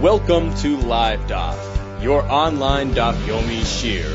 Welcome to Live Daf, your online Daf Yomi Shir.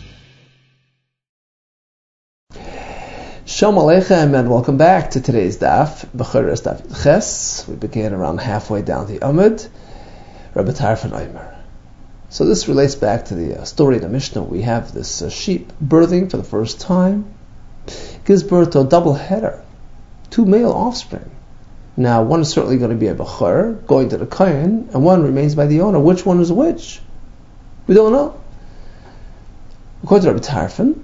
Shalom Aleichem and welcome back to today's Daf, Bechoros Daf Ches. We began around halfway down the Amud, Rabbi Tarfon Omer. So this relates back to the story in the Mishnah. We have this sheep birthing for the first time, gives birth to a double header, 2 male offspring. Now, one is certainly going to be a Bechor, going to the Kohen, and one remains by the owner. Which one is which? We don't know. According to Rabbi Tarfon,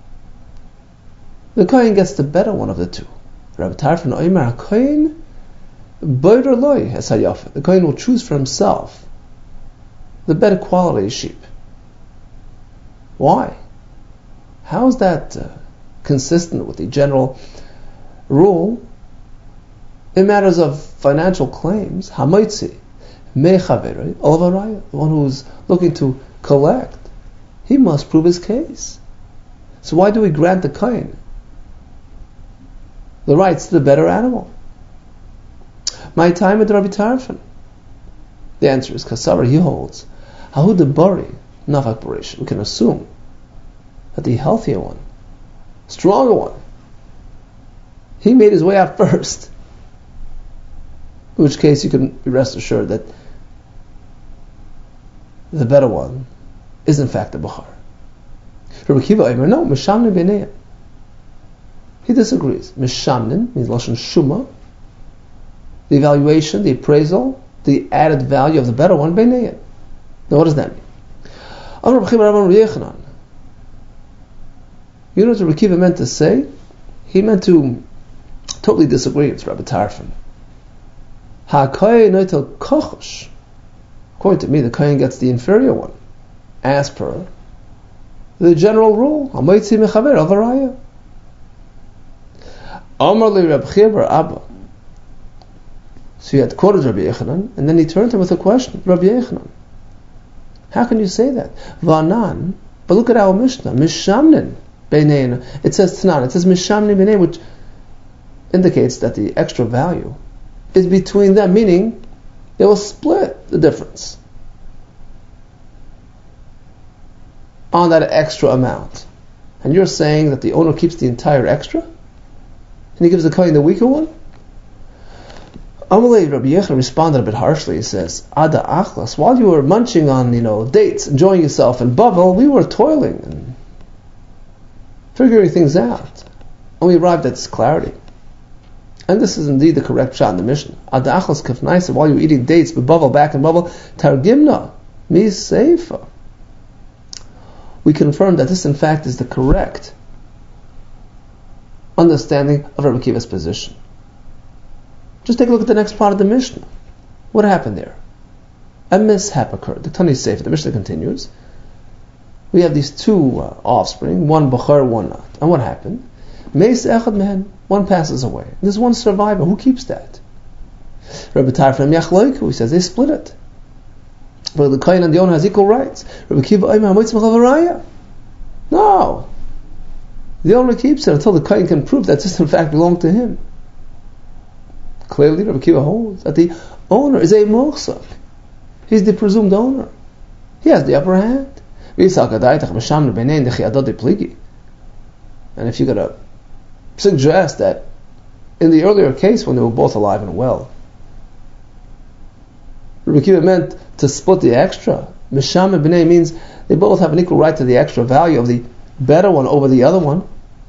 the Kohen gets the better one of the two. Rabbi Tarfon Omer HaKohen Boider Loi Esayafa. The Kohen will choose for himself the better quality sheep. Why? How is that consistent with the general rule in matters of financial claims? Hamaitzi Mechaverei Olavaraya, the one who's looking to collect, he must prove his case. So why do we grant the Kohen the rights to the better animal? My time at Rabbi Tarfon. The answer is Kasavar, he holds Hahu de Bari Nafak Barish. We can assume that the healthier one, stronger one, he made his way out first. In which case you can rest assured that the better one is in fact the Bechor. Rabbi Kiva Omer, no, Mishamnin B'neiim. He disagrees. Mishamnin means Lashon Shuma, the evaluation, the appraisal, the added value of the better one, B'neiim. Now what does that mean? You know what Rabbi Kiva meant to say? He meant to totally disagree with Rabbi Tarfon. According to me, the Kohen gets the inferior one, as per the general rule. So he had quoted Rabbi Yechanan, and then he turned to him with a question. Rabbi Yechanan, how can you say that? Vanan, but look at our Mishnah, Mishamnin Beinein. It says Tanan, it says Mishamnin Beinein, which indicates that the extra value is between them, meaning they will split the difference on that extra amount. And you're saying that the owner keeps the entire extra? And he gives the Kohen the weaker one? Amalei Rabbi Yechon responded a bit harshly. He says, Ada Achlas, while you were munching on, dates, enjoying yourself in Bavel, we were toiling and figuring things out. And we arrived at this clarity. And this is indeed the correct shot in the Mishnah. Ada Achlas Kafnaisa, while you were eating dates, but Bavel, back in Bavel, Targimna, Mi Seifa. We confirm that this in fact is the correct understanding of Rabbi Kiva's position. Just take a look at the next part of the Mishnah. What happened there? A mishap occurred. The Tani Sefer, the Mishnah continues. We have these two offspring, one Bechor, one not. And what happened? Meis echad mehen, one passes away. There's one survivor. Who keeps that? Rabbi Tarfon Yachloiku, he says they split it. But the Kohen and the owner has equal rights. Rabbi Kiva Omer Hamoitz Mechavaraya. No. The owner keeps it until the Kohen can prove that this in fact belonged to him. Clearly, Rabbi Kiva holds that the owner is a mochsak. He's the presumed owner. He has the upper hand. And if you're going to suggest that in the earlier case when they were both alive and well, Rabbi Kiva meant to split the extra. Misham and B'nai means they both have an equal right to the extra value of the better one over the other one.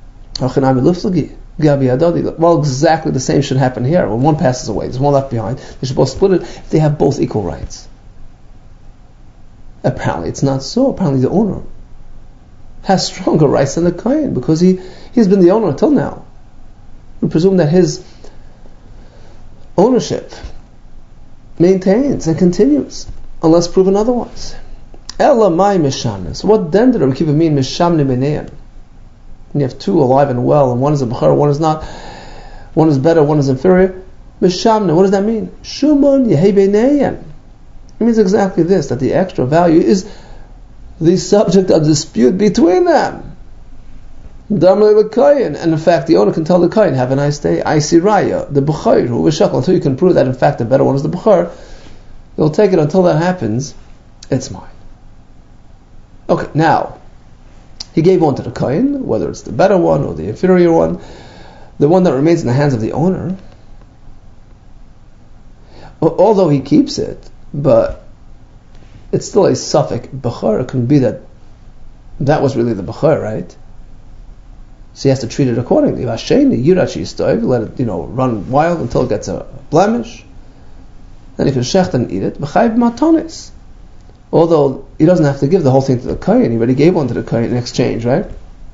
Well, exactly the same should happen here. When one passes away, there's one left behind. They should both split it if they have both equal rights. Apparently it's not so. Apparently the owner has stronger rights than the Kohen because he's been the owner until now. We presume that his ownership maintains and continues unless proven otherwise. Ella mai mishamne. So what then did Rabbi Kiva mean mishamne b'neian? And you have two alive and well, and one is a Bechor, one is not. One is better, one is inferior. Mishamne, what does that mean? Shumon yehei b'neian. It means exactly this, that the extra value is the subject of dispute between them. And in fact, the owner can tell the Kohen, have a nice day. I see Raya, the Bechor, who was shakal, until you can prove that in fact the better one is the Bechor. You'll take it until that happens, it's mine. Okay, now, he gave one to the kohen, whether it's the better one or the inferior one, the one that remains in the hands of the owner, although he keeps it, but it's still a suffix bechor. It can be that was really the bechor, right? So he has to treat it accordingly. Vasheni yirachi stoiv, let it run wild until it gets a blemish. Then he can shecht and eat it. B'chayv matonis. Although he doesn't have to give the whole thing to the kohen, he already gave one to the kohen in exchange, right?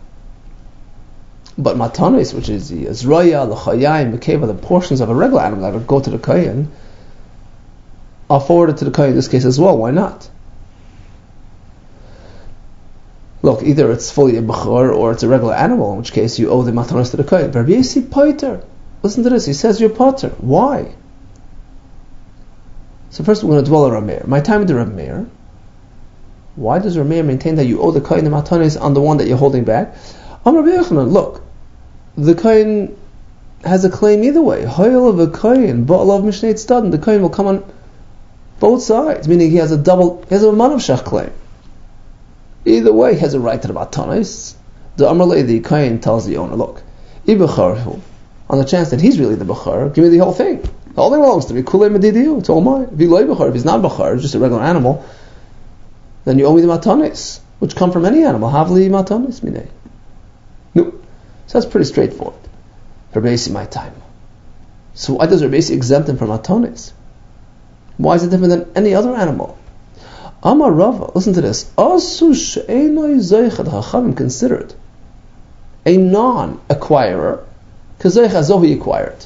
But matonis, which is the azraya, the chayayim, the keva, the portions of a regular animal that would go to the kohen, are forwarded to the kohen in this case as well. Why not? Look, either it's fully a bechor or it's a regular animal, in which case you owe the matanos to the kohen. Rabbi Yossi poiter. Listen to this. He says you're poiter. Why? So first we're going to dwell on Rav Meir. My time with the Rav Meir. Why does Rav Meir maintain that you owe the kohen the matanos on the one that you're holding back? Rabbi Yochanan, look, the kohen has a claim either way. Hoyel of a kohen, ba'alav mishnei tzadin. The kohen will come on both sides, meaning he has a manav shech claim. Either way, he has a right to the matanos. The Amarle, the kohen, tells the owner, look, ibechar, on the chance that he's really the bechar, give me the whole thing. The whole thing belongs to me. Kulei medidiu, it's all mine. If he's not bechar, it's just a regular animal, then you owe me the matanos, which come from any animal. Havli matanos minei. No. So that's pretty straightforward. Rabbi Yossi, my time. So why does Rabbi Yossi exempt him from matanos? Why is it different than any other animal? Amar Rava, listen to this. Asu she'enoi zoichet hachamim considered a non-acquirer k'zoich azo he acquired.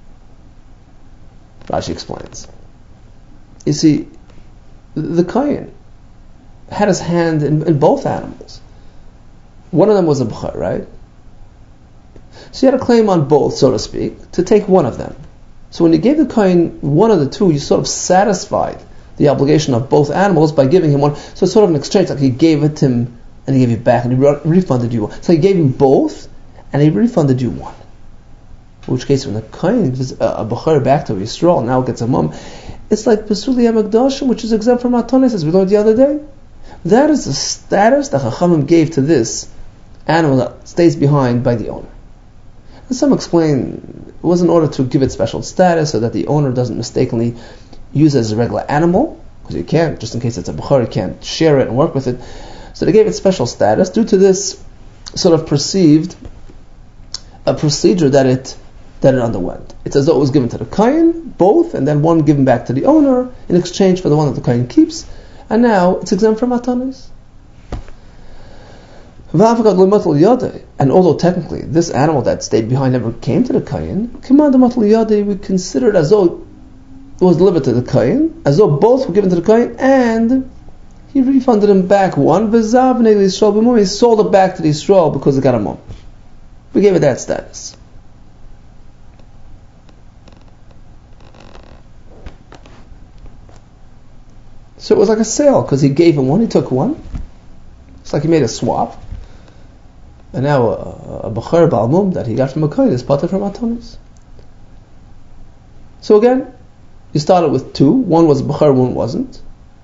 Rashi explains. You see, the kohen had his hand in both animals. One of them was a b'char, right? So he had a claim on both, so to speak, to take one of them. So when you gave the kohen one of the two, you sort of satisfied the obligation of both animals by giving him one. So it's sort of an exchange, like he gave it to him and he gave it back and he refunded you one. So he gave him both and he refunded you one. In which case, when the kohen gives a b'char back to Yisrael, now it gets a mum, it's like Pesuli HaMikdashim, which is exempt from matanos, as we learned the other day. That is the status that Chachamim gave to this animal that stays behind by the owner. And some explain it was in order to give it special status so that the owner doesn't mistakenly use it as a regular animal, because you can't, just in case it's a bechor, you can't share it and work with it. So they gave it special status due to this sort of perceived a procedure that it underwent. It's as though it was given to the kohen, both, and then one given back to the owner in exchange for the one that the kohen keeps, and now it's exempt from matanos. And although technically this animal that stayed behind never came to the kohen, we consider it as though it was delivered to the kohen, as though both were given to the kohen, and he refunded him back one. He sold it back to the Yisrael because it got a mum. We gave it that status. So it was like a sale, because he gave him one, he took one. It's like he made a swap. And now a b'char ba'almum that he got from a kohen is pater from matanos. So again, you started with two. One was b'char, one wasn't.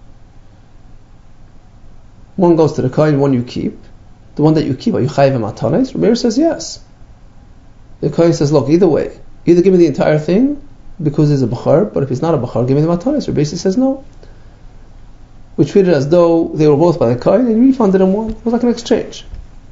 One goes to the kohen, one you keep. The one that you keep, are you chayiv matanos? Rameir says yes. The kohen says, look, either way, either give me the entire thing because he's a b'char, but if he's not a b'char, give me the matanos. Rameir says no. We treated it as though they were both by the kohen and refunded him one. It was like an exchange.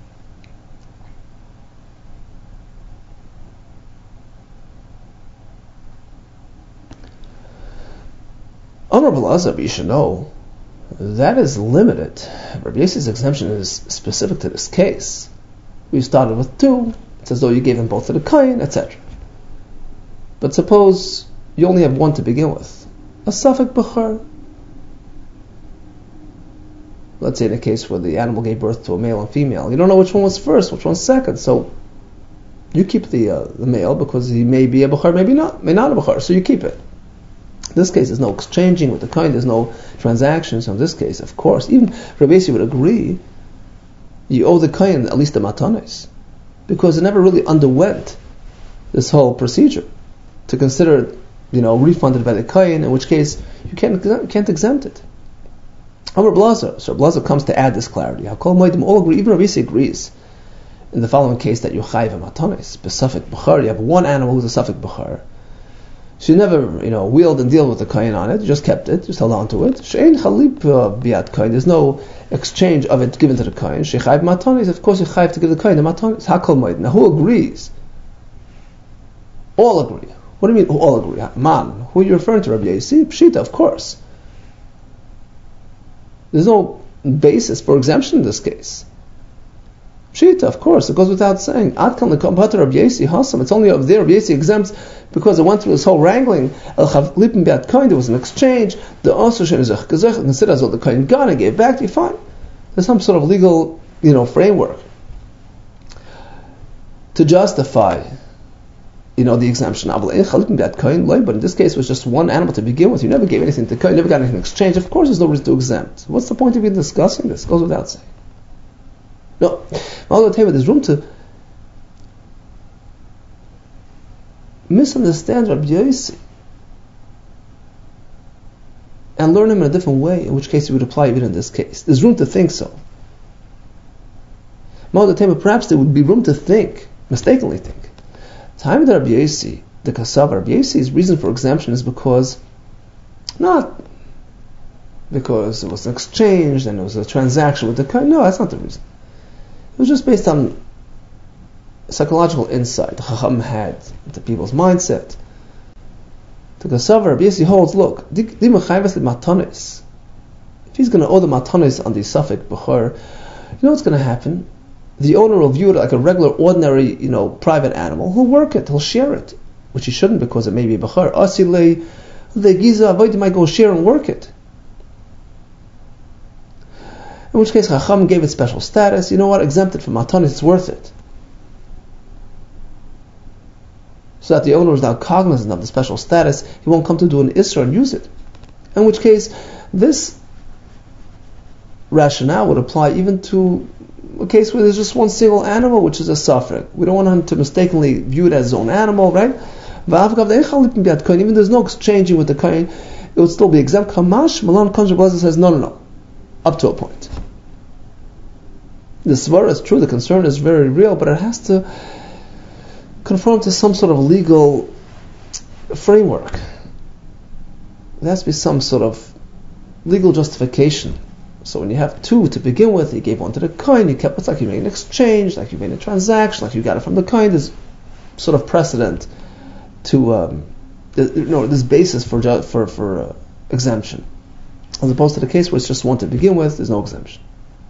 Amar B'Elazar, you should know, that is limited. Rabbi Yossi's exemption is specific to this case. We started with two. It's as though you gave them both to the kohen, etc. But suppose you only have one to begin with. A suffix b'char. Let's say in a case where the animal gave birth to a male and female. You don't know which one was first, which one's second. So you keep the male because he may be a b'char, maybe not, may not a b'char. So you keep it. In this case, there's no exchanging with the kohen, there's no transactions. So in this case, of course, even Rabbi Yossi would agree, you owe the kohen at least the matanos, because it never really underwent this whole procedure to consider refunded by the kohen, in which case you can't exempt it. Amar Blazer, so Blazer comes to add this clarity. Hakol Moedim all agree, even Rabbi Yossi agrees in the following case that you chayv matanis besafek b'char. You have one animal who's a safek b'char. So you never, wheeled and deal with the kohen on it. You just kept it, just held on to it. She'ein chalip biat kohen. There's no exchange of it given to the kohen. Shechayv matanis. Of course, you chayv to give the kohen the matanis. Hakol Moedim. Now, who agrees? All agree. What do you mean? Who all agree? Man, who are you referring to? Rabbi Yossi? Pshita, of course. There's no basis for exemption in this case. Pshita, of course, it goes without saying. Adkan l'kompater Rabbi Yossi hasam. It's only over there Rabbi Yossi exempts because it went through this whole wrangling. El chavlipim beat kohen. There was an exchange. The also shen zech gezech considers all the kohen got and gave back to you. Fine. There's some sort of legal, framework to justify, the exemption. But in this case, it was just one animal to begin with. You never gave anything to kohen. You never got anything in exchange. Of course, there's no reason to exempt. What's the point of even discussing this? It goes without saying. No, I'll tell you, there's room to misunderstand Rabbi Yossi and learn him in a different way, in which case he would apply even in this case. There's room to think so. Perhaps there would be room to think, mistakenly think. Time that Rabbi Yossi, the Kasav, Rabbi Yossi's reason for exemption is not because it was an exchange and it was a transaction with the kohen. No, that's not the reason. It was just based on psychological insight the Chacham had into people's mindset. The Kasav, Rabbi Yossi holds, look, if he's going to owe the matanis on the safek b'chor, what's going to happen? The owner will view it like a regular, ordinary, private animal. He'll work it, he'll share it, which he shouldn't because it may be b'chor. Asilei, the giza avoid might go share and work it. In which case, Chacham gave it special status. You know what? Exempt it from matanis. It's worth it. So that the owner is now cognizant of the special status, he won't come to do an isra and use it. In which case, this rationale would apply even to a case where there's just one single animal, which is a suffering. We don't want him to mistakenly view it as his own animal, right? Even there's no exchanging with the kohen, it would still be exempt. Kamash Malan Kanjar Blazer says no, up to a point. The svara is true, the concern is very real, but it has to conform to some sort of legal framework. There has to be some sort of legal justification. So when you have two to begin with, you gave one to the kohen, it's like you made an exchange, like you made a transaction, like you got it from the kohen. There's sort of precedent to this basis for exemption, as opposed to the case where it's just one to begin with. There's no exemption.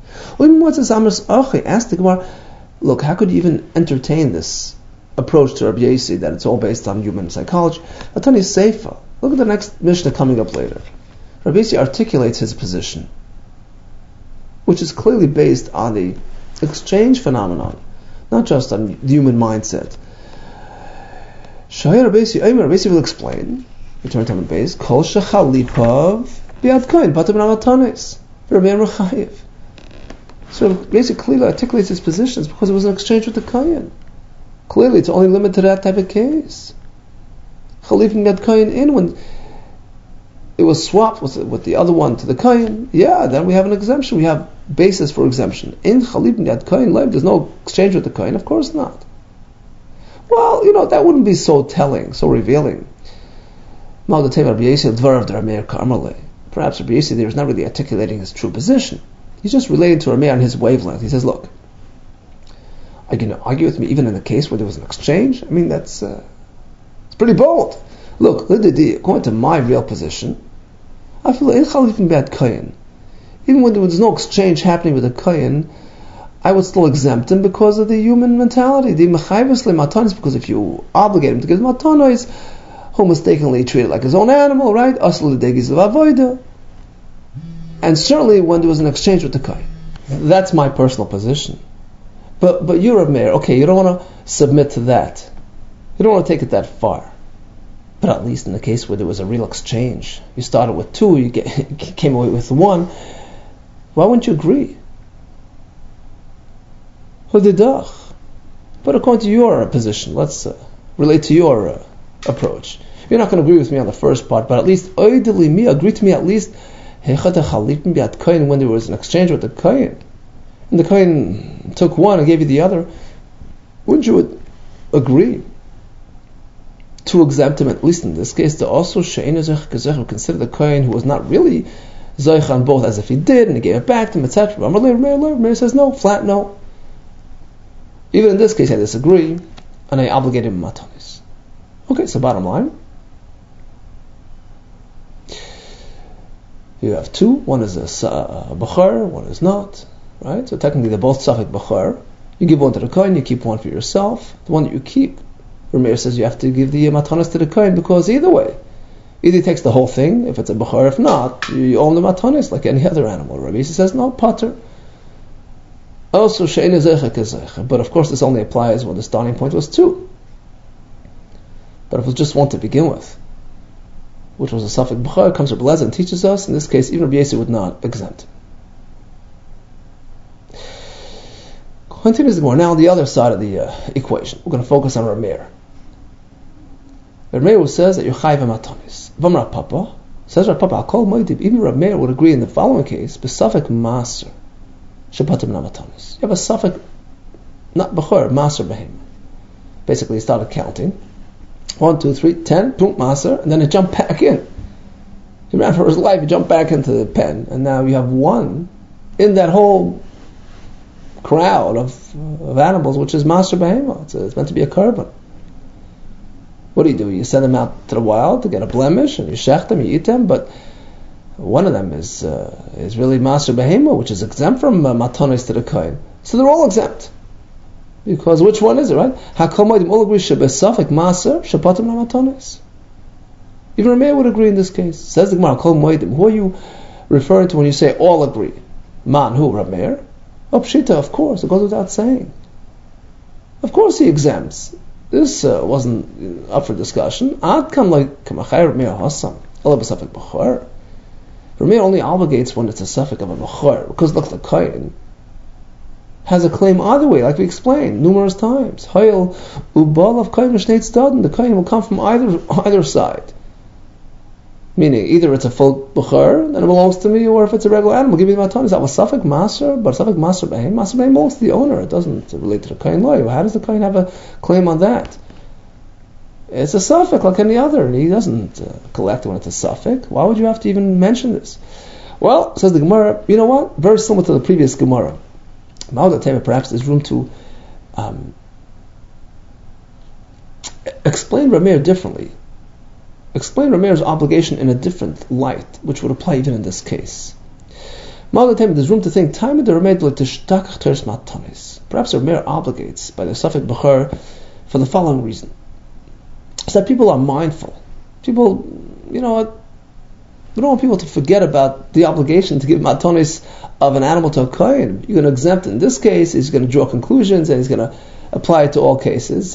Ask the Gemara, look, how could you even entertain this approach to Rabbi Yossi that it's all based on human psychology? Atani Seifa. Look at the next Mishnah coming up later. Rabbi Yossi articulates his position, which is clearly based on the exchange phenomenon, not just on the human mindset. Rabbi Yossi will explain. Return to the base. Kol shechalipav biad kohen patur b'namatanis. Rabbi Yeruchayev. So basically clearly articulates his positions because it was an exchange with the kohen. Clearly, it's only limited to that type of case. Chalipim biad kohen in when it was swapped with the other one to the kohen. Yeah, then we have an exemption. We have basis for exemption. In chalipim biad kohen live, there's no exchange with the kohen. Of course not. Well, that wouldn't be so telling, so revealing. Perhaps Rabbi Yossi there is not really articulating his true position. He's just relating to Rameir on his wavelength. He says, look, are you going to argue with me even in the case where there was an exchange? I mean, it's pretty bold. Look, according to my real position, I feel even when there was no exchange happening with the kohen, I would still exempt him because of the human mentality. The mechayvus matanis, because if you obligate him to give matanis, who mistakenly treated like his own animal, right? And certainly when there was an exchange with the kohen. That's my personal position. But you're a mayor, okay, you don't want to submit to that. You don't want to take it that far. But at least in the case where there was a real exchange, you started with two, you came away with one, why wouldn't you agree? But according to your position, let's relate to your approach. You're not going to agree with me on the first part, but at least agree to me at least when there was an exchange with the kohen, and the kohen took one and gave you the other. Wouldn't you agree to exempt him, at least in this case, to also consider the kohen who was not really zoich on both as if he did, and he gave it back to him, etc. Rameir says no, flat no. Even in this case, I disagree, and I obligate him matanis. Okay, so bottom line, you have two. One is a bachar, one is not. Right? So technically, they're both safek bachar. You give one to the kohen, you keep one for yourself. The one that you keep, Rameir says you have to give the matanis to the kohen, because either way, either he takes the whole thing, if it's a bachar, if not, you own the matanis like any other animal. Rabbi says no, pater. Also, she'en zeicha kezeicha. But of course, this only applies when the starting point was two. But if it was just one to begin with, which was a safek bachar, comes Rabbi Eliezer and teaches us, in this case, even Rabbi Yossi would not exempt. Continues the more. Now on the other side of the equation, we're going to focus on Rameir. Rameir says that you're chayv matanis. V'amar Papa says Rav Papa Akol Moedib. Even Rameir would agree in the following case: besafek maser shepatim namatanis. You have a safek, not bachor, maser behem. Basically, he started counting. 1, 2, 3, 10, boom, maser, and then he jumped back in. He ran for his life. He jumped back into the pen, and now you have one in that whole crowd of animals, which is maser behema. It's meant to be a carbon. What do? You send them out to the wild to get a blemish, and you shech them, you eat them, but one of them is really maser behema, which is exempt from matanis to the kohen. So they're all exempt. Because which one is it, right? Hakomodim all agree shebesafek maser shepatim namatanis. Even Rameir would agree in this case. Says the Gemara, Kol Moedim. Who are you referring to when you say all agree? Man, who? Rameir? Pshita, of course. It goes without saying. Of course he exempts. This wasn't up for discussion. Ad kam like kamachayr Rameir hasam. Allah b'safek b'chor. Rameir only obligates when it's a safek of a b'chor. Because look, the kohen has a claim either way, like we explained numerous times. Hayil ubal of kohen mishneit staden. The kohen will come from either side. Meaning, either it's a full b'chor, then it belongs to me, or if it's a regular animal, give me the matanis. That was safek maser, but safek maser behem. Maser behem belongs to the owner. It doesn't relate to the kohen law. How does the kohen have a claim on that? It's a safek like any other, and he doesn't collect when it's a safek. Why would you have to even mention this? Well, says the Gemara, you know what? Very similar to the previous Gemara. Perhaps there's room to explain Rameir differently. Explain Rameir's obligation in a different light, which would apply even in this case. There's room to think, perhaps Rameir obligates by the safek b'chor for the following reason. It's that people are mindful. People, we don't want people to forget about the obligation to give matanis of an animal to a kohen. You're going to exempt it. In this case, he's going to draw conclusions and he's going to apply it to all cases.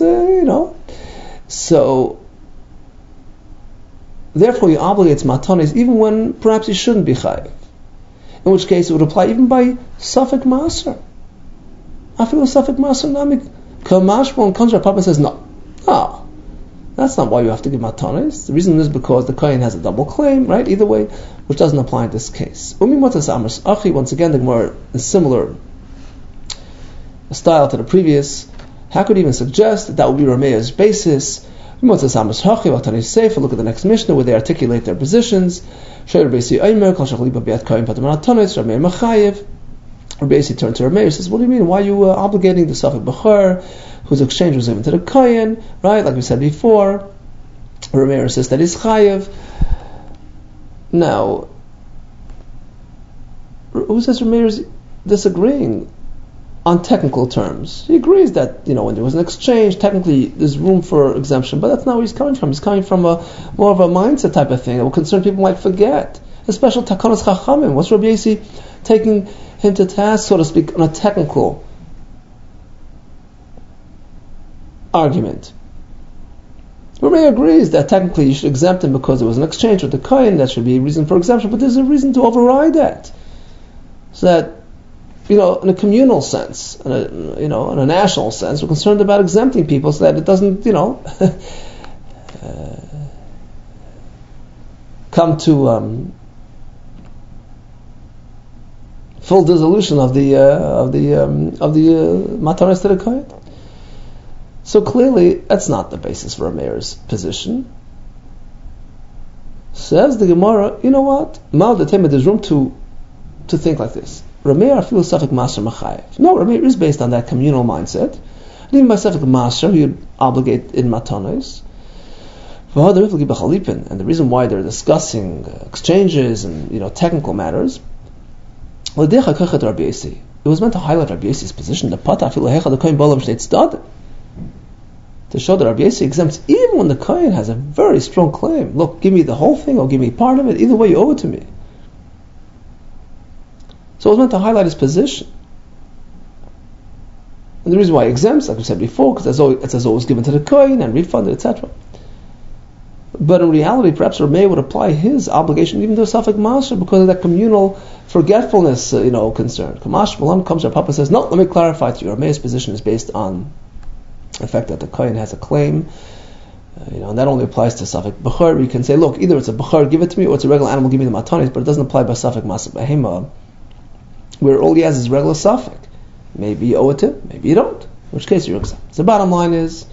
So therefore, he obligates matanis even when perhaps he shouldn't be chayiv. In which case, it would apply even by safek maser. I feel safek maser namik kamashbon kontra. Papa says no. That's not why you have to give matanis. The reason is because the kohen has a double claim, right? Either way, which doesn't apply in this case. Once again, the Gemara is similar style to the previous. How could even suggest that would be Rameir's basis? Look at the next Mishnah where they articulate their positions. Rabbi Yossi turned to Rameir and says, what do you mean? Why are you obligating the safek b'chor, whose exchange was given to the kohen, right? Like we said before, Rameir says that he's chayiv. Now, who says Rameir is disagreeing on technical terms? He agrees that, when there was an exchange, technically there's room for exemption, but that's not where he's coming from. He's coming from more of a mindset type of thing that will concern people might forget. A special takanos chachamim. What's Rabbi Yossi taking him to task, so to speak, on a technical argument? Rameir agrees that technically you should exempt him because there was an exchange with the kohen. That should be a reason for exemption, but there's a reason to override that, so that in a communal sense, in a national sense, we're concerned about exempting people so that it doesn't, come to full dissolution of the matanos to the kohen. So clearly, that's not the basis for a mayor's position. Says the Gemara, you know what? There's room to think like this. Rameir philosophic master machayev. No, Rameir is based on that communal mindset. And even by Sefik master, he would obligate in matanos. And the reason why they're discussing exchanges and technical matters, it was meant to highlight Rabbi Yossi's position. To show that Rabbi Yossi exempts even when the kohen has a very strong claim. Look, give me the whole thing or give me part of it. Either way, you owe it to me. So it was meant to highlight his position. And the reason why he exempts, like we said before, because it's as always given to the kohen and refunded, etc. But in reality, perhaps Rameh would apply his obligation even to a Safek Masha because of that communal forgetfulness, concern. Kamash Malam comes to Papa says, no, let me clarify to you. Rameh's position is based on the fact that the kohen has a claim, and that only applies to Safek Bechar. You can say, look, either it's a Bechar, give it to me, or it's a regular animal, give me the matanis, but it doesn't apply by Safek Masah Behema, where all he has is regular Safek. Maybe you owe it to him, maybe you don't. In which case you're exempt. So the bottom line is,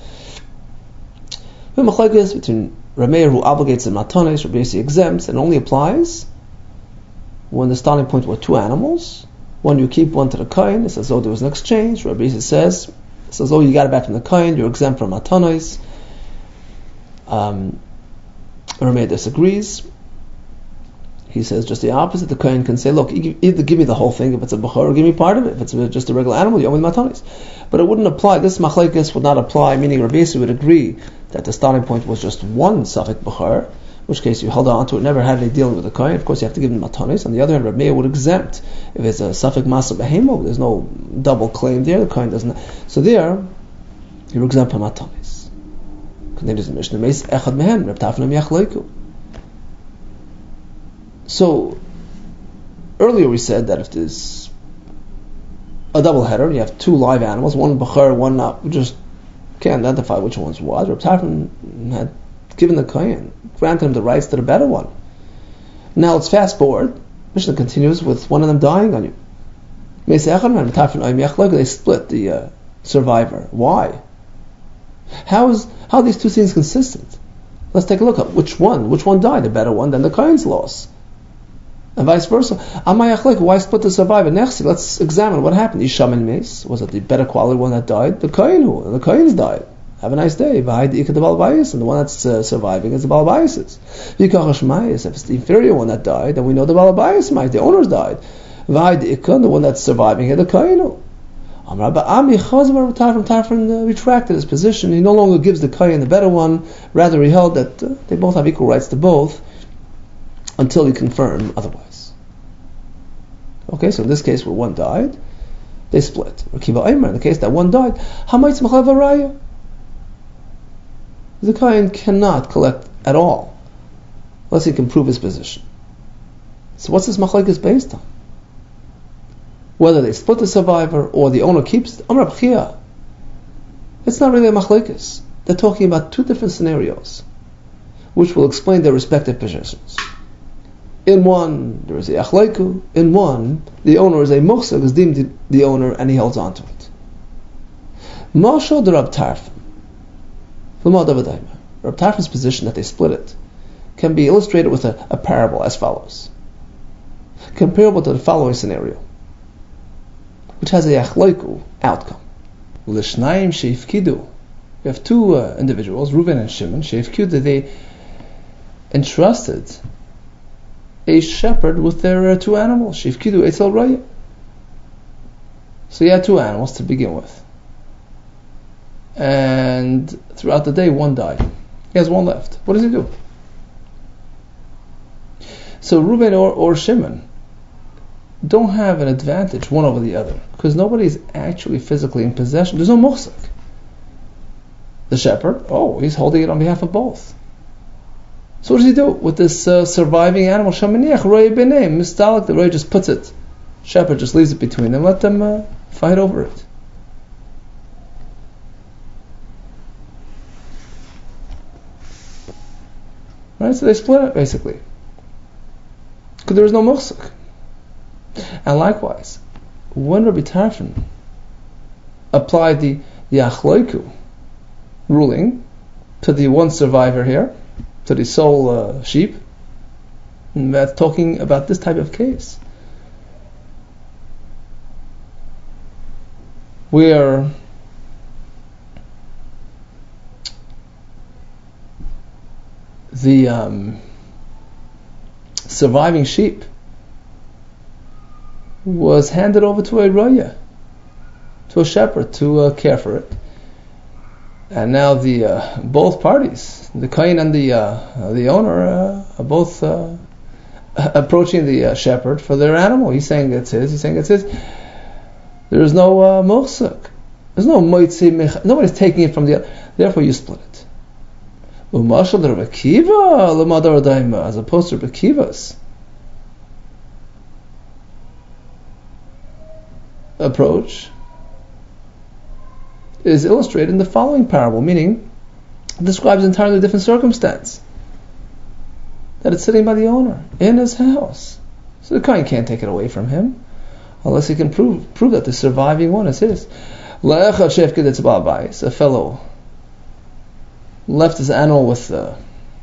between Rameir who obligates the matanis, Rabbi Yossi exempts, and only applies when the starting point were two animals. One you keep, one to the kohen. It's as though there was an exchange. Rabbi Yossi says, it's as though you got it back from the kohen, you're exempt from matanis. Rameir disagrees. He says just the opposite. The kohen can say, look, either give me the whole thing if it's a bechor, or give me part of it. If it's just a regular animal, you owe me matanis. But it wouldn't apply. This machlekes would not apply, meaning Rabbi Yossi would agree that the starting point was just one Safek Bechar, in which case you held on to it, never had any dealing with the kohen. Of course, you have to give him matanis. On the other hand, Rabbi Meir would exempt if it's a Safek Masa Behemo. There's no double claim there. The kohen doesn't. So there, you're exempt from matanis. Continues the Mishnah. Meis echad mehen Reb Tafnim yachleiku. So earlier we said that if there's a double header, you have two live animals, one Bechar, one not. We just can't identify which one's what. Reb Tafnim had given the kohen, granted him the rights to the better one. Now let's fast forward. Mishnah continues with one of them dying on you. They split the survivor. Why? How are these two things consistent? Let's take a look at which one died, the better one, then the kohen's loss. And vice versa. Why split the survivor? Next, let's examine what happened. Isham and Mace, was it the better quality one that died? The kohen's died. Have a nice day. And the one that's surviving is the Balabayas. If it's the inferior one that died, then we know the Balabayas, the owners died. The one that's surviving is the kohen. Tafrin retracted his position. He no longer gives the kohen the better one. Rather, he held that they both have equal rights to both until he confirmed otherwise. Okay, so in this case where one died, they split. In the case that one died, the kohen cannot collect at all unless he can prove his position. So what's this machlekes based on? Whether they split the survivor or the owner keeps it, it's not really a machlekes. They're talking about two different scenarios, which will explain their respective positions. In one, there is a achleiku. In one, the owner is a muhsag, is deemed the owner, and he holds on to it. Mashal de Rab Tarfon. Rab Tarfon's position that they split it can be illustrated with a parable as follows. Comparable to the following scenario, which has a achleiku outcome. L'shnayim sheifkidu. We have two individuals, Reuven and Shimon, sheifkidu, they entrusted a shepherd with their two animals. Sheifkidu etzel raya. So he had two animals to begin with. And throughout the day, one died. He has one left. What does he do? So Reuben or Shimon don't have an advantage one over the other because nobody is actually physically in possession. There's no muhsik. The shepherd, he's holding it on behalf of both. So what does he do with this surviving animal? Shamaniach roy b'neim mistalik. The roy just puts it. Shepherd just leaves it between them. Let them fight over it. Right, so they split it basically. Because there is no muhsik. And likewise, when Rabbi Tarfon applied the achloiku ruling to the one survivor here, to the sole sheep, and that's talking about this type of case, where the surviving sheep was handed over to a roya, to a shepherd, to care for it. And now the both parties, the kohen and the owner, are both approaching the shepherd for their animal. He's saying it's his. He's saying it's his. There is no muhsik. There's no moitzi. Nobody's taking it from the other. Therefore, you split it. Umashal Rabbi Akiva l'madar daima, as opposed to Rabbi Akiva's approach, is illustrated in the following parable, meaning it describes an entirely different circumstance. That it's sitting by the owner in his house, so the kohen can't take it away from him unless he can prove that the surviving one is his. A fellow left his animal with a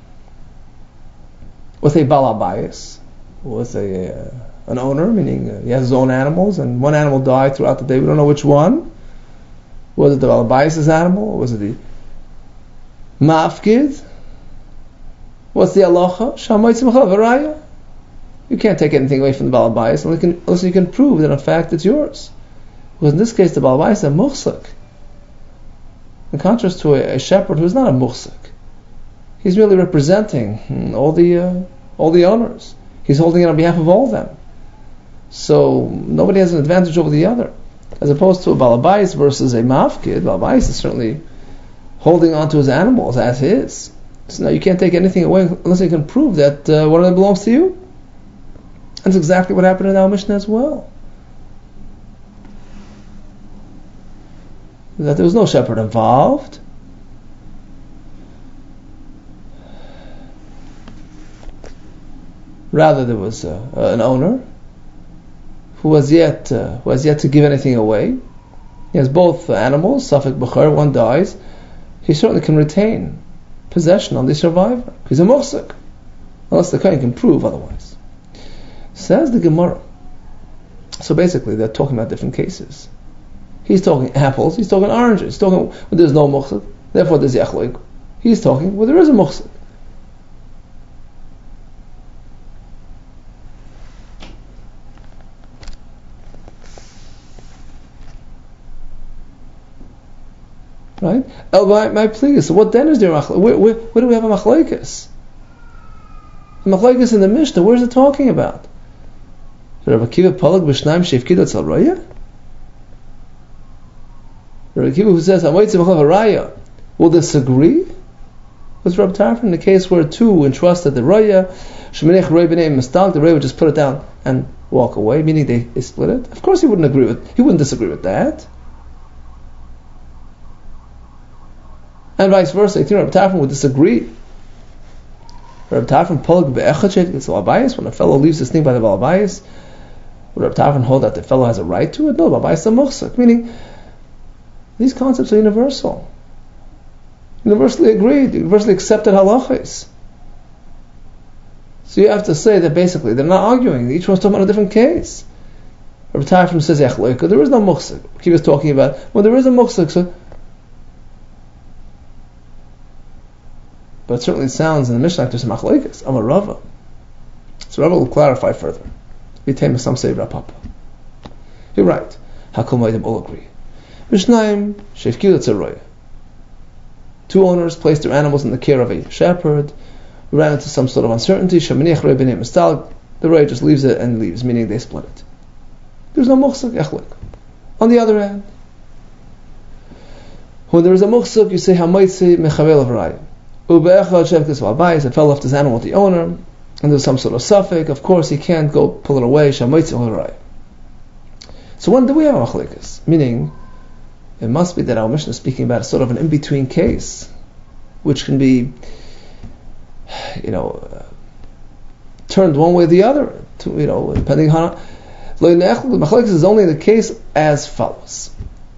balabayis, with an owner, meaning he has his own animals, and one animal died throughout the day. We don't know which one. Was it the balabayis' animal, or was it the mafkid? What's the halacha? Shamaytz mechav haraya. You can't take anything away from the balabayis unless you can prove that in fact it's yours. Because in this case, the balabayis is a muhsik. In contrast to a shepherd who is not a muhsik, he's merely representing all the owners. He's holding it on behalf of all of them. So nobody has an advantage over the other. As opposed to a balabais versus a mafkid, balabais is certainly holding on to his animals as his. So now you can't take anything away unless you can prove that one of them belongs to you. That's exactly what happened in our Mishnah as well. That there was no shepherd involved. Rather, there was an owner who has yet to give anything away. He has both animals, Safek Bechar, one dies. He certainly can retain possession on the survivor. He's a muhsik, unless the kohen can prove otherwise. Says the Gemara. So basically, they're talking about different cases. He's talking apples, he's talking oranges, he's talking where there's no muhsik, therefore there's yachloik. He's talking where there is a muhsik. Right? My plea. So what then is there? Where do we have a machlokes? The machlokes in the Mishnah. Where is it talking about? Rabbi Akiva Palag b'shnaim sheifkid atzal raya. Rabbi Akiva who says Hamoitzi Mechav Haraya will disagree with Rabbi Tarfon in the case where two entrusted the raya. Sheminech raya b'nei mistal. The raya would just put it down and walk away, meaning they split it. Of course, he wouldn't disagree with that. And vice versa. I think Rabbi Tarfon would disagree. Rabbi Tarfon Polag be'echad sheifkid atzal balbayis. When a fellow leaves this thing by the balbayis, would Rabbi Tarfon hold that the fellow has a right to it? No, balbayis is a muhsik. Meaning, these concepts are universal. Universally agreed, universally accepted halachas. So you have to say that basically they're not arguing. Each one's talking about a different case. Rabbi Tarfon says, there is no muhsik. He was talking about, well, there is a muhsik, so. But it certainly sounds in the Mishnah like there's a machlokes. I'm a Rava. So Rava will clarify further. Some say Rapapa. You're right. Hakol Moedim all agree. Mishnayim sheifkid atzal raya. Two owners placed their animals in the care of a shepherd, ran into some sort of uncertainty. Sheminech raya b'nei mistal. The raya just leaves it and leaves, meaning they split it. There's no muhsik echlik. On the other hand, when there is a muhsik, you say hamoitzi mechavel of raya. Ube'echad sheifkid atzal balbayis. A fellow left his animal with the owner, and there's some sort of suffix. Of course, he can't go pull it away. Shamoitzi mechavel raya. So when do we have a machlokes? Meaning, it must be that our Mishnah is speaking about a sort of an in-between case, which can be, turned one way or the other, depending on. Machlokes is only the case as follows.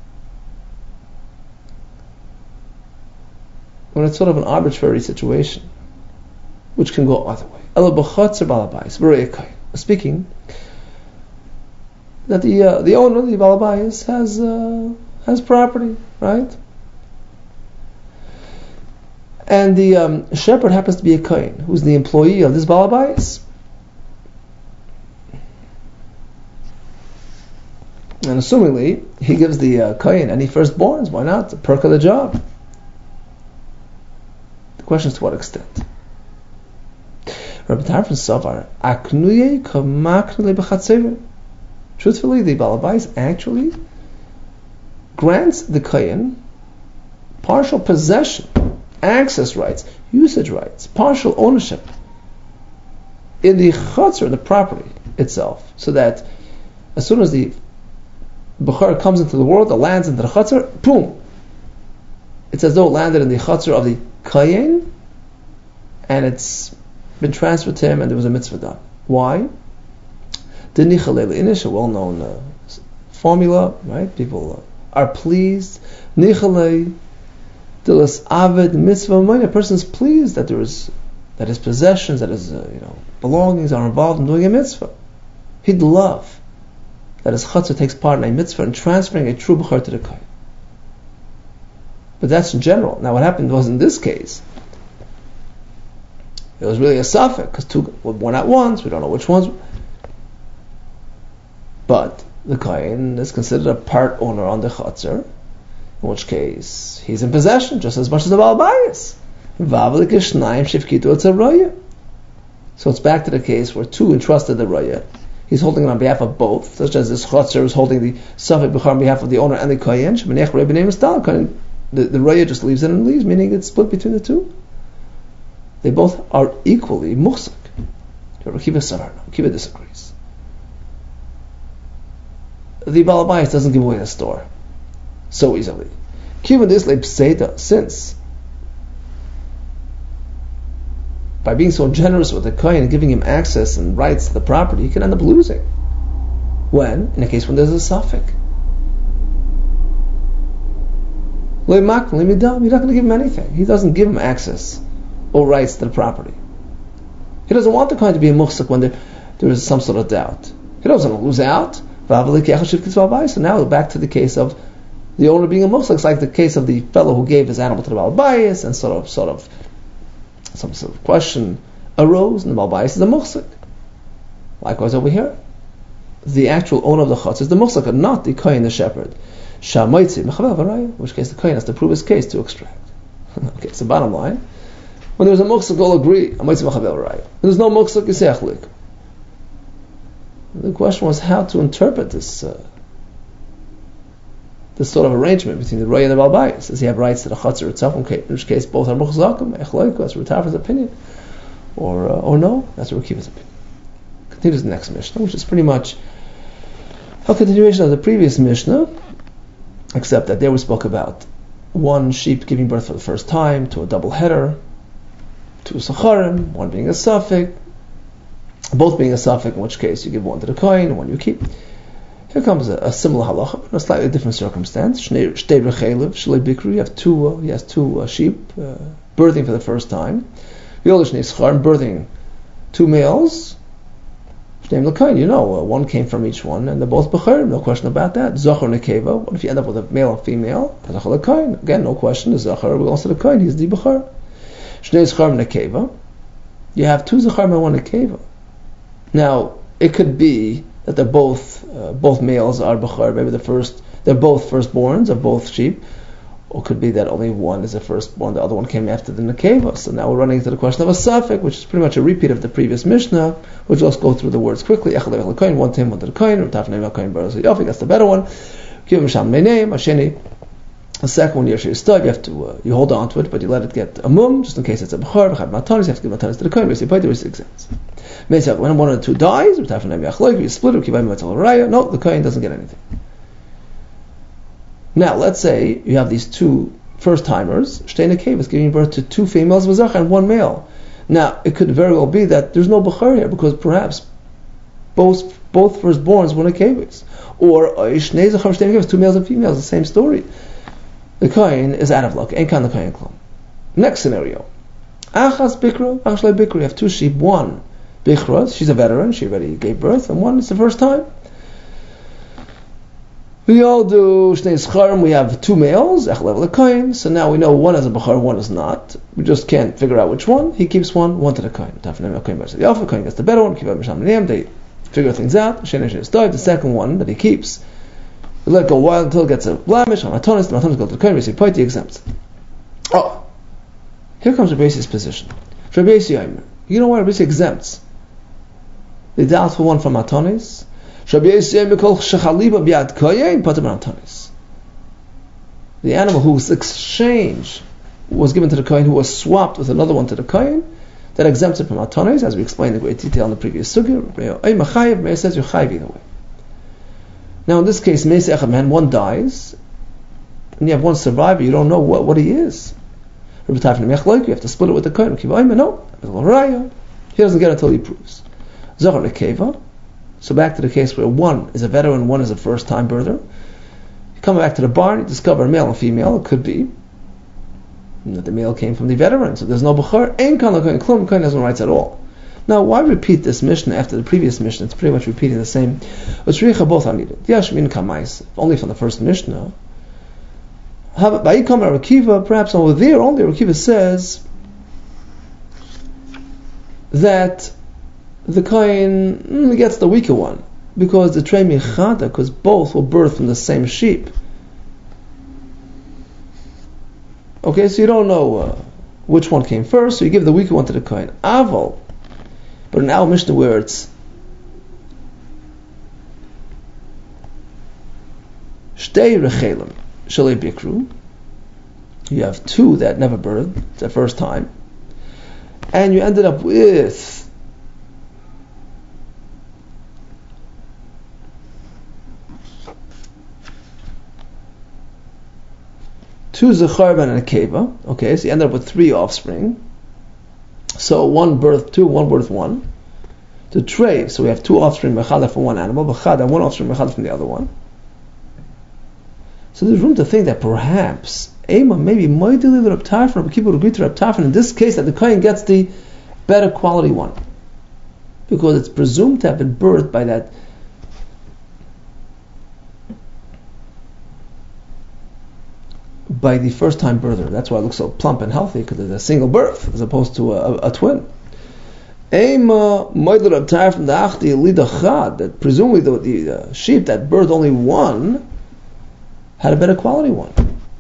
When it's sort of an arbitrary situation, which can go either way. Speaking that the owner, the balabais, has property, right? And the shepherd happens to be a kohen, who's the employee of this balabais. And assumingly, he gives the kohen any firstborns. Why not? The perk of the job. The question is to what extent. Rabbi Tarfon Savar, aknuye kamaknule b'chatzever. Truthfully, the balabais actually grants the kohen partial possession, access rights, usage rights, partial ownership in the chatzar, the property itself, so that as soon as the Bechor comes into the world, it lands into the chatzar, boom! It's as though it landed in the chatzar of the kohen, and it's been transferred to him, and there was a mitzvah done. Why? The nichalei le'inish, a well-known formula, right? People are pleased. Nichalei dilas avid mitzvah. A person is pleased that his possessions, that his belongings are involved in doing a mitzvah. He'd love that his chatzar takes part in a mitzvah and transferring a true bechor to the kohen. But that's in general. Now, what happened was in this case, it was really a suffix because two were born at once. We don't know which ones. But the kohen is considered a part owner on the chatzar, in which case he's in possession just as much as the balabais. So it's back to the case where two entrusted the raya. He's holding it on behalf of both, such as this chatzar is holding the suffix bechor on behalf of the owner and the kohen. The raya just leaves it and leaves, meaning it's split between the two. They both are equally muhsak. Kiva disagrees. The balabais doesn't give away the store so easily. Kiva this leipseda, since by being so generous with the kohen and giving him access and rights to the property, he can end up losing. When? In a case when there's a suffix. You're not going to give him anything. He doesn't give him access or rights to the property. He doesn't want the kohen to be a muhsak when there is some sort of doubt. He doesn't want to lose out. So now back to the case of the owner being a muhsak. It's like the case of the fellow who gave his animal to the balabais, and sort of some sort of question arose, and the balabais is the muhsak. Likewise over here, the actual owner of the chutz is the muhsak, and not the kohen, the shepherd. In which case the kohen has to prove his case to extract. Okay, so bottom line, when there's a muhsak, all agree. When there's no muhsak, you say achlik. The question was how to interpret this sort of arrangement between the raya and the balabais. Does he have rights to the chatzar itself? In which case both are muhzakim. Echloiku, that's Rabbi Tarfon's opinion, or no, that's Rabbi Kiva's opinion. Continues the next Mishnah, which is pretty much a continuation of the previous Mishnah, except that there we spoke about one sheep giving birth for the first time to a double header, two sacharim, one being a suffix, both being a suffix, in which case you give one to the kohen and one you keep. Here comes a similar halacha, but a slightly different circumstance. He has two sheep birthing for the first time. Birthing two males. One came from each one, and they're both bechor, no question about that. Zachar nekeva. What if you end up with a male and female? Again, no question. The zachar belongs to the kohen. He's the bechor. You have two zachar and one nekeva. Now, it could be that they're both males are bechor. Maybe they're both firstborns of both sheep, or it could be that only one is a firstborn, the other one came after the nekeva. So now we're running into the question of a suffix, which is pretty much a repeat of the previous Mishnah. We'll just go through the words quickly. One to the kohen, one to the kohen. That's the better one. Give him sham name, asheni. The second one, you you hold on to it, but you let it get a mum, just in case it's a bechor. You have to give matanis to the kohen. When one of the two dies, you split it. No, the kohen doesn't get anything. Now, let's say you have these two first timers. Shtei nekevas giving birth to two females and one male. Now, it could very well be that there's no Bechor here, because perhaps both firstborns were Nekevis. Or Shnei Zachar Shnei Nekevis, 2 males and females, the same story. The Kohen is out of luck. Ein kan the Kohen klum. Next scenario. Achas Bikra, Achas Le Bikra. You have 2 sheep, one Bikra, she's a veteran, she already gave birth, and one is the first time. We all do Shnei Zcharim, we have 2 males, Ech Level Kohen, so now we know one is a Bechor, one is not. We just can't figure out which one. He keeps one to the Kohen. The Alpha Kohen gets the better one, they figure things out. The second one that he keeps, we let it go a while until it gets a blemish. The Matonis goes to the Kohen, we say, Poiti exempts. Oh, here comes Rabbi Yossi's position. Rabbi Yossi Omer, you know why Rabbi Yossi exempts the doubtful one from Matonis? The animal whose exchange was given to the Kohen, who was swapped with another one to the Kohen, that exempts it from Matonis, as we explained in great detail in the previous sugya. Meir says you're chayiv either way. Now in this case, man, one dies, and you have one survivor, you don't know what he is. You have to split it with the Kohen. No, he doesn't get it until he proves. Zachar Nekeva. So back to the case where one is a veteran, one is a first-time birther. You come back to the barn, you discover a male and female. It could be that the male came from the veteran, so there's no Bechor. Ein kan l'kohen klum, Kohen has no rights at all. Now, why repeat this Mishnah after the previous Mishnah? It's pretty much repeating the same. Utzricha both are needed. Yashmin kamais, only from the first Mishnah. Ba'ikam Rakiva, perhaps over there, only Rakiva says that the Kohen gets the weaker one, because the Trei Michada, because both were birthed from the same sheep. Okay, so you don't know which one came first, so you give the weaker one to the Kohen. Aval, but in our Mishnah where it's Shtei Rechelim Shalei Bikru, you have 2 that never birthed, it's the first time, and you ended up with two Zechar and a Nekeva. Okay, so you end up with 3 offspring. So one birth 2, one birth 1. To trade, so we have 2 offspring Mechada from one animal, Mechada, 1 offspring Mechada from the other one. So there's room to think that perhaps Ema maybe Moedili Reb Tarfon, people would agree to Reb Tarfon in this case that the Kohen gets the better quality one, because it's presumed to have been birthed by that by the first time birther. That's why it looks so plump and healthy, because it's a single birth as opposed to a twin. That presumably the sheep that birthed only one had a better quality one.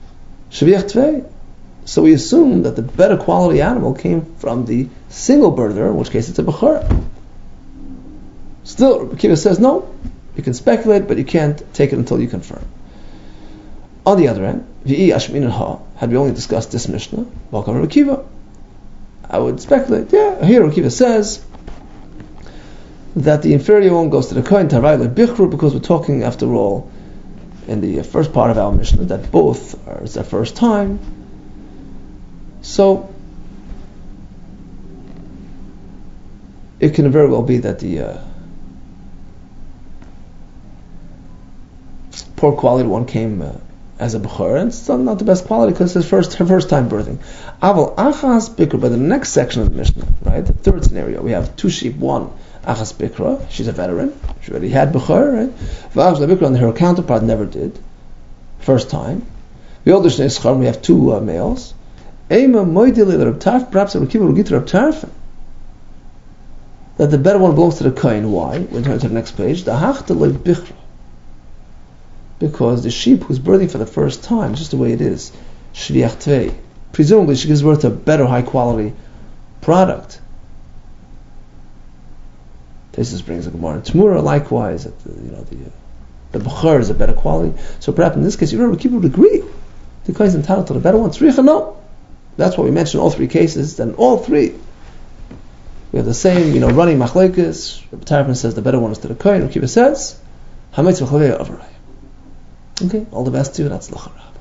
So we assume that the better quality animal came from the single birther, in which case it's a Bechor. Still, Kiva says no, you can speculate, but you can't take it until you confirm. On the other hand, had we only discussed this Mishnah, welcome Kiva, I would speculate, here Kiva says that the inferior one goes to the Kohen Tarai like Bichru, because we're talking, after all, in the first part of our Mishnah, that both are it's their first time. So it can very well be that the poor quality one came as a Bechor, and it's still not the best quality because it's her first time birthing. Aval Achas Bikra, by the next section of the Mishnah, right? The third scenario, we have 2 sheep, 1 Achas Bikra, she's a veteran, she already had Bechor, right? V'Achas Bikra, and her counterpart never did, first time. We have 2 males. Eima Moedili Reb Tarfon, perhaps Reb Kiva will get to Reb Tarfon, that the better one belongs to the Kohen. Why? We'll turn to the next page. The Hachta Le Bichra, because the sheep who's birthing for the first time, it's just the way it is, Shviach Tvei, presumably she gives birth to a better high quality product. This brings a Gemara. Tmura likewise, the Bechor is a better quality. So perhaps in this case, you remember, people would agree the Kohen is entitled to the better one. Tzricha, no. That's why we mentioned all 3 cases. Then all 3, we have the same, running machlekes. Reb Tarfon says the better one is to the Kohen. Reb Kiva says, Hametz v'chavei avarei. Okay, all the best to you. That's l'chara.